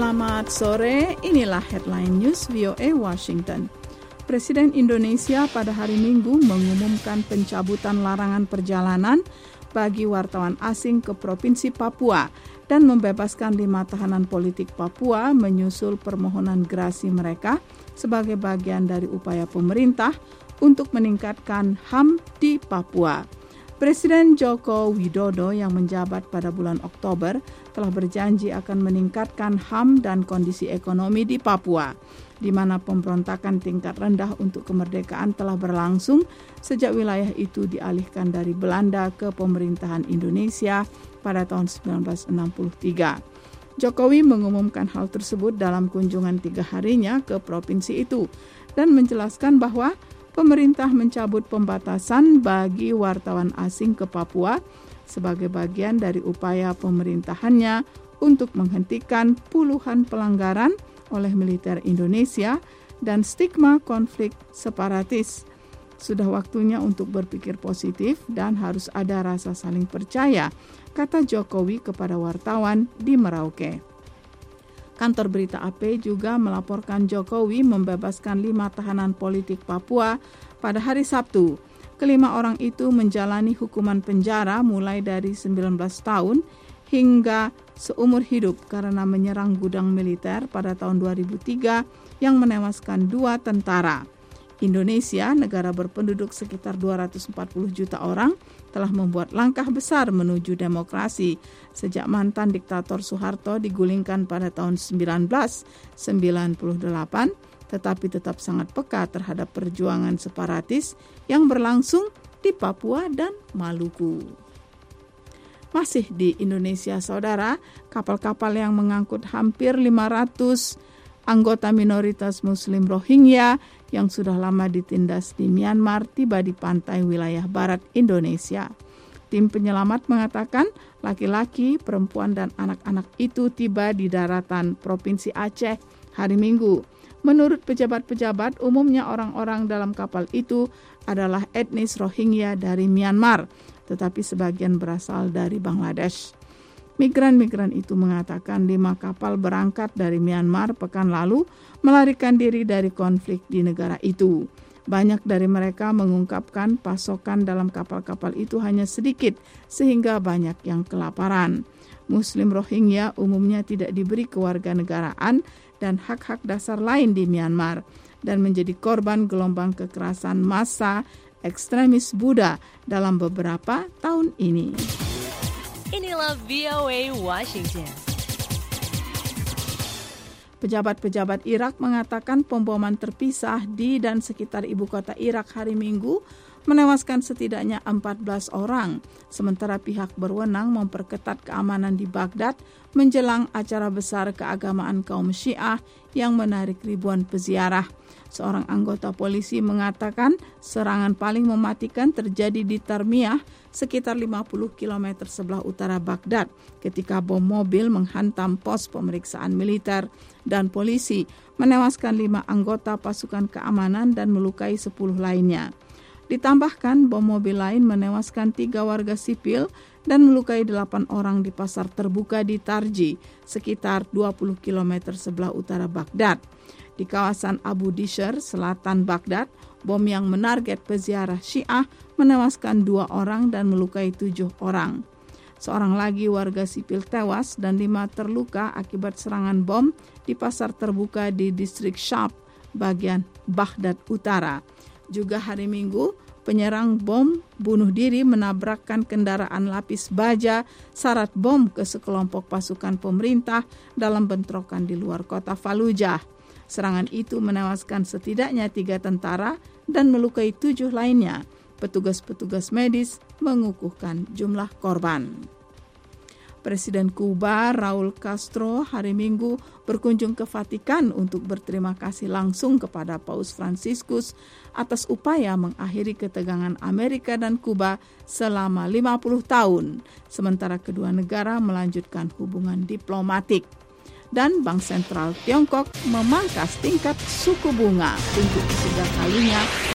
Selamat sore, inilah headline news VOA Washington. Presiden Indonesia pada hari Minggu mengumumkan pencabutan larangan perjalanan bagi wartawan asing ke Provinsi Papua dan membebaskan 5 tahanan politik Papua menyusul permohonan gerasi mereka sebagai bagian dari upaya pemerintah untuk meningkatkan HAM di Papua. Presiden Joko Widodo yang menjabat pada bulan Oktober telah berjanji akan meningkatkan HAM dan kondisi ekonomi di Papua, di mana pemberontakan tingkat rendah untuk kemerdekaan telah berlangsung sejak wilayah itu dialihkan dari Belanda ke pemerintahan Indonesia pada tahun 1963. Jokowi mengumumkan hal tersebut dalam kunjungan 3 harinya ke provinsi itu dan menjelaskan bahwa pemerintah mencabut pembatasan bagi wartawan asing ke Papua sebagai bagian dari upaya pemerintahannya untuk menghentikan puluhan pelanggaran oleh militer Indonesia dan stigma konflik separatis. Sudah waktunya untuk berpikir positif dan harus ada rasa saling percaya, kata Jokowi kepada wartawan di Merauke. Kantor berita AP juga melaporkan Jokowi membebaskan 5 tahanan politik Papua pada hari Sabtu. Kelima orang itu menjalani hukuman penjara mulai dari 19 tahun hingga seumur hidup karena menyerang gudang militer pada tahun 2003 yang menewaskan 2 tentara. Indonesia, negara berpenduduk sekitar 240 juta orang, telah membuat langkah besar menuju demokrasi sejak mantan diktator Soeharto digulingkan pada tahun 1998, tetapi tetap sangat peka terhadap perjuangan separatis yang berlangsung di Papua dan Maluku. Masih di Indonesia, saudara, kapal-kapal yang mengangkut hampir 500 anggota minoritas Muslim Rohingya yang sudah lama ditindas di Myanmar tiba di pantai wilayah barat Indonesia. Tim penyelamat mengatakan laki-laki, perempuan, dan anak-anak itu tiba di daratan Provinsi Aceh hari Minggu. Menurut pejabat-pejabat, umumnya orang-orang dalam kapal itu adalah etnis Rohingya dari Myanmar, tetapi sebagian berasal dari Bangladesh. Migran-migran itu mengatakan 5 kapal berangkat dari Myanmar pekan lalu melarikan diri dari konflik di negara itu. Banyak dari mereka mengungkapkan pasokan dalam kapal-kapal itu hanya sedikit sehingga banyak yang kelaparan. Muslim Rohingya umumnya tidak diberi kewarganegaraan dan hak-hak dasar lain di Myanmar dan menjadi korban gelombang kekerasan massa ekstremis Buddha dalam beberapa tahun ini. Inilah VOA Washington. Pejabat-pejabat Irak mengatakan pemboman terpisah di dan sekitar ibu kota Irak hari Minggu menewaskan setidaknya 14 orang, sementara pihak berwenang memperketat keamanan di Baghdad menjelang acara besar keagamaan kaum Syiah yang menarik ribuan peziarah. Seorang anggota polisi mengatakan serangan paling mematikan terjadi di Tarmiyah, sekitar 50 km sebelah utara Baghdad, ketika bom mobil menghantam pos pemeriksaan militer dan polisi, menewaskan 5 anggota pasukan keamanan dan melukai 10 lainnya. Ditambahkan, bom mobil lain menewaskan 3 warga sipil dan melukai 8 orang di pasar terbuka di Tarji, sekitar 20 km sebelah utara Baghdad. Di kawasan Abu Dishr, selatan Baghdad, bom yang menarget peziarah Syiah menewaskan 2 orang dan melukai 7 orang. Seorang lagi warga sipil tewas dan 5 terluka akibat serangan bom di pasar terbuka di distrik Shab, bagian Baghdad Utara. Juga hari Minggu, penyerang bom bunuh diri menabrakkan kendaraan lapis baja syarat bom ke sekelompok pasukan pemerintah dalam bentrokan di luar kota Fallujah. Serangan itu menewaskan setidaknya 3 tentara dan melukai 7 lainnya. Petugas-petugas medis mengukuhkan jumlah korban. Presiden Kuba Raul Castro hari Minggu berkunjung ke Vatikan untuk berterima kasih langsung kepada Paus Fransiskus atas upaya mengakhiri ketegangan Amerika dan Kuba selama 50 tahun, sementara kedua negara melanjutkan hubungan diplomatik. Dan Bank Sentral Tiongkok memangkas tingkat suku bunga untuk ketiga kalinya